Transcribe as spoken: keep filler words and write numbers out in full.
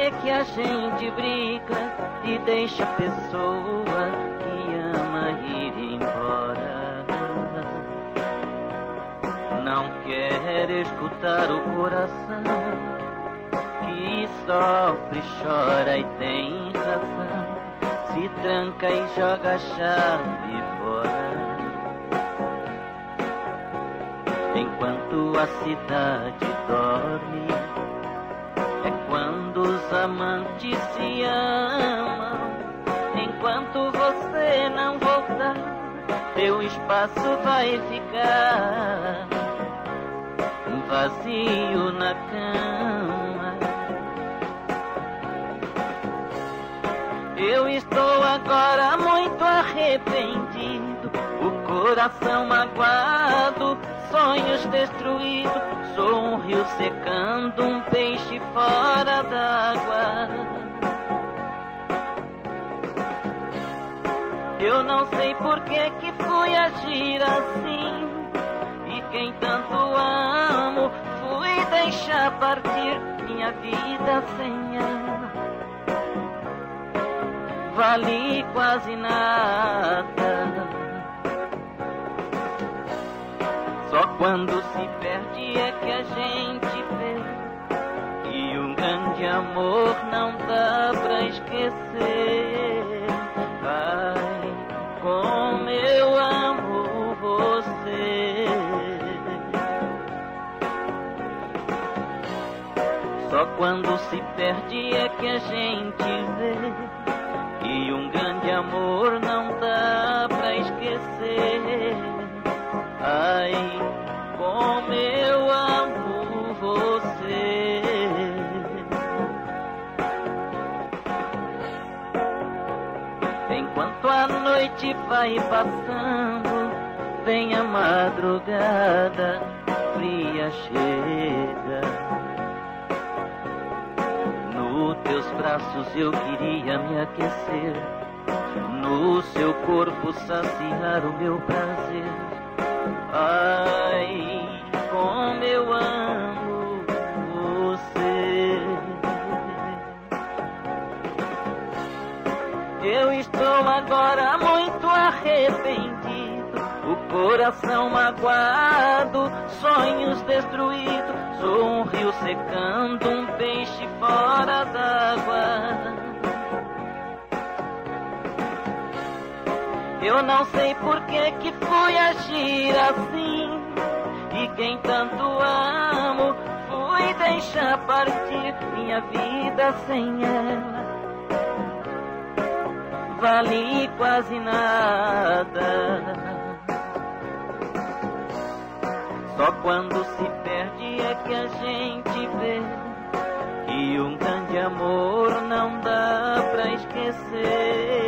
é que a gente briga e deixa a pessoa que ama ir embora? Não quer escutar o coração que sofre, chora e tem razão, se tranca e joga a chave fora. Enquanto a cidade dorme, é quando os amantes se amam. Enquanto você não voltar, teu espaço vai ficar vazio na cama. Eu estou agora muito arrependido, o coração magoado, sonhos destruídos. Sou um rio secando, um peixe fora d'água. Eu não sei por que que fui agir assim, e quem tanto amo fui deixar partir. Minha vida sem ela vale quase nada. Só quando se perde é que a gente vê que um grande amor não dá pra esquecer. Ai, como eu amo você. Só quando se perde é que a gente vê que um grande amor não dá pra esquecer. Ai, como eu amo você. Enquanto a noite vai passando, vem a madrugada fria chega. Nos teus braços eu queria me aquecer, no seu corpo saciar o meu prazer. Ai, como eu amo você. Eu estou agora muito arrependido, o coração magoado, sonhos destruídos. Sou um rio secando, um peixe fora d'água. Eu não sei por que que fui agir assim, e quem tanto amo fui deixar partir. Minha vida sem ela vale quase nada. Só quando se perde é que a gente vê que um grande amor não dá pra esquecer.